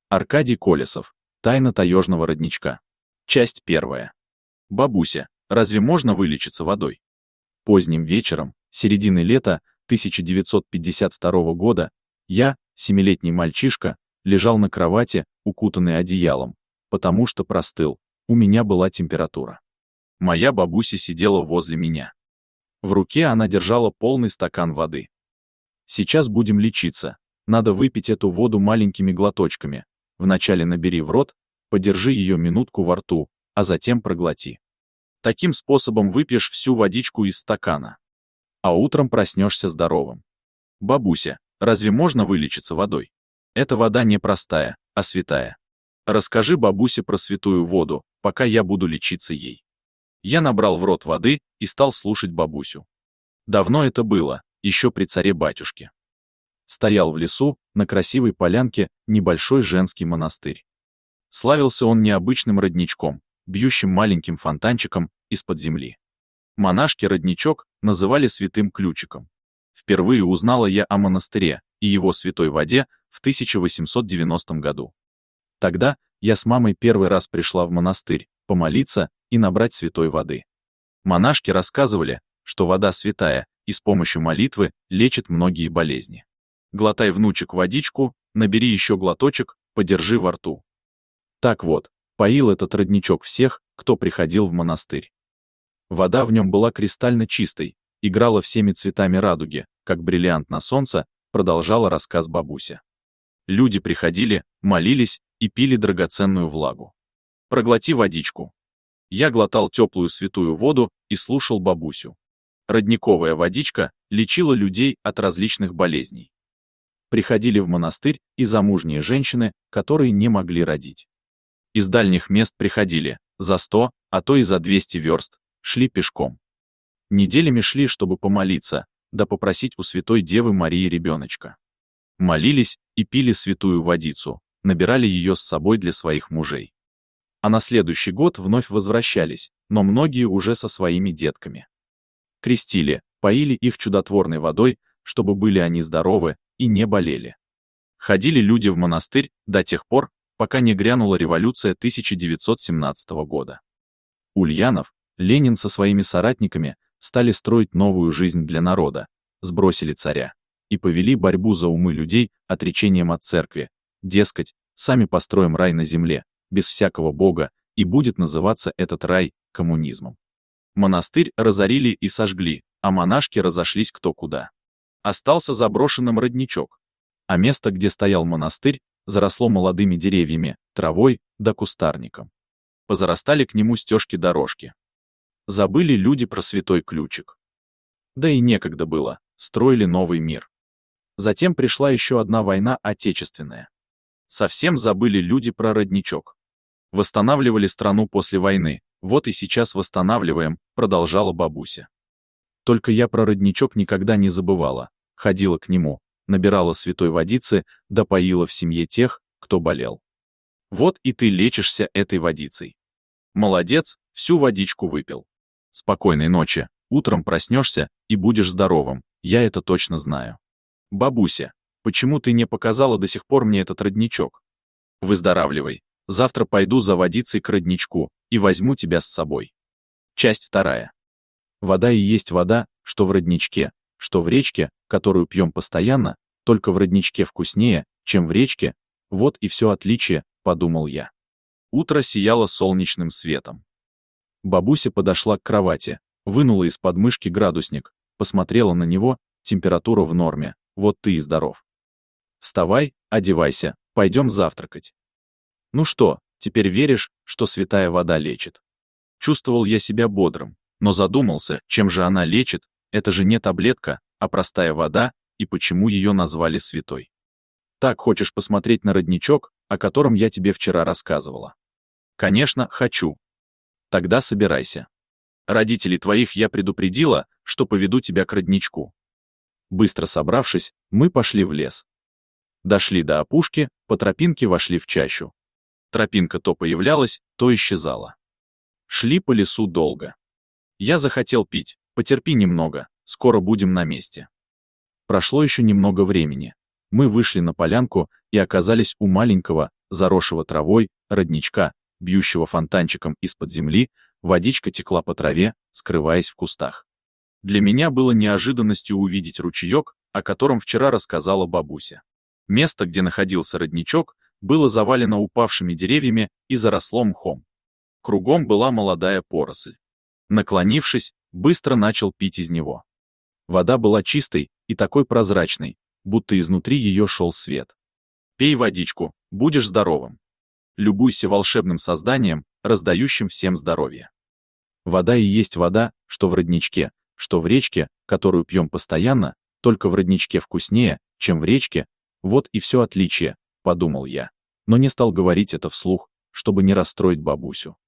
Аркадий Колесов. Тайна таежного родничка. Часть 1. Бабуся, разве можно вылечиться водой? Поздним вечером, середины лета 1952 года, я, 7-летний мальчишка, лежал на кровати, укутанный одеялом, потому что простыл, у меня была температура. Моя бабуся сидела возле меня. В руке она держала полный стакан воды. Сейчас будем лечиться, надо выпить эту воду маленькими глоточками. Вначале набери в рот, подержи ее минутку во рту, а затем проглоти. Таким способом выпьешь всю водичку из стакана. А утром проснешься здоровым. Бабуся, разве можно вылечиться водой? Эта вода не простая, а святая. Расскажи бабусе про святую воду, пока я буду лечиться ей. Я набрал в рот воды и стал слушать бабусю. Давно это было, еще при царе-батюшке. Стоял в лесу, на красивой полянке, небольшой женский монастырь. Славился он необычным родничком, бьющим маленьким фонтанчиком из-под земли. Монашки родничок называли святым ключиком. Впервые узнала я о монастыре и его святой воде в 1890 году. Тогда я с мамой первый раз пришла в монастырь, помолиться и набрать святой воды. Монашки рассказывали, что вода святая и с помощью молитвы лечит многие болезни. Глотай, внучек, водичку, набери еще глоточек, подержи во рту. Так вот, поил этот родничок всех, кто приходил в монастырь. Вода в нем была кристально чистой, играла всеми цветами радуги, как бриллиант на солнце, продолжала рассказ бабуся. Люди приходили, молились и пили драгоценную влагу. Проглоти водичку. Я глотал теплую святую воду и слушал бабусю. Родниковая водичка лечила людей от различных болезней. Приходили в монастырь и замужние женщины, которые не могли родить. Из дальних мест приходили, за 100, а то и за 200 верст, шли пешком. Неделями шли, чтобы помолиться, да попросить у святой Девы Марии ребеночка. Молились и пили святую водицу, набирали ее с собой для своих мужей. А на следующий год вновь возвращались, но многие уже со своими детками. Крестили, поили их чудотворной водой, чтобы были они здоровы и не болели. Ходили люди в монастырь до тех пор, пока не грянула революция 1917 года. Ульянов, Ленин со своими соратниками стали строить новую жизнь для народа, сбросили царя и повели борьбу за умы людей отречением от церкви, дескать, сами построим рай на земле, без всякого бога, и будет называться этот рай коммунизмом. Монастырь разорили и сожгли, а монашки разошлись кто куда. Остался заброшенным родничок, а место, где стоял монастырь, заросло молодыми деревьями, травой да кустарником. Позарастали к нему стежки-дорожки. Забыли люди про святой ключик. Да и некогда было, строили новый мир. Затем пришла еще одна война отечественная. Совсем забыли люди про родничок. Восстанавливали страну после войны, вот и сейчас восстанавливаем, продолжала бабуся. Только я про родничок никогда не забывала, ходила к нему, набирала святой водицы, да поила в семье тех, кто болел. Вот и ты лечишься этой водицей. Молодец, всю водичку выпил. Спокойной ночи, утром проснешься и будешь здоровым, я это точно знаю. Бабуся, почему ты не показала до сих пор мне этот родничок? Выздоравливай, завтра пойду за водицей к родничку и возьму тебя с собой. Часть 2. Вода и есть вода, что в родничке, что в речке, которую пьем постоянно, только в родничке вкуснее, чем в речке, вот и все отличие, подумал я. Утро сияло солнечным светом. Бабуся подошла к кровати, вынула из подмышки градусник, посмотрела на него, температура в норме, вот ты и здоров. Вставай, одевайся, пойдем завтракать. Ну что, теперь веришь, что святая вода лечит? Чувствовал я себя бодрым, но задумался, чем же она лечит, это же не таблетка, а простая вода, и почему ее назвали святой. Так хочешь посмотреть на родничок, о котором я тебе вчера рассказывала? Конечно, хочу. Тогда собирайся. Родителей твоих я предупредила, что поведу тебя к родничку. Быстро собравшись, мы пошли в лес. Дошли до опушки, по тропинке вошли в чащу. Тропинка то появлялась, то исчезала. Шли по лесу долго. Я захотел пить, потерпи немного, скоро будем на месте. Прошло еще немного времени. Мы вышли на полянку и оказались у маленького, заросшего травой, родничка, бьющего фонтанчиком из-под земли, водичка текла по траве, скрываясь в кустах. Для меня было неожиданностью увидеть ручеек, о котором вчера рассказала бабуся. Место, где находился родничок, было завалено упавшими деревьями и заросло мхом. Кругом была молодая поросль. Наклонившись, быстро начал пить из него. Вода была чистой и такой прозрачной, будто изнутри ее шел свет. «Пей водичку, будешь здоровым. Любуйся волшебным созданием, раздающим всем здоровье». Вода и есть вода, что в родничке, что в речке, которую пьем постоянно, только в родничке вкуснее, чем в речке, вот и все отличие, подумал я, но не стал говорить это вслух, чтобы не расстроить бабусю.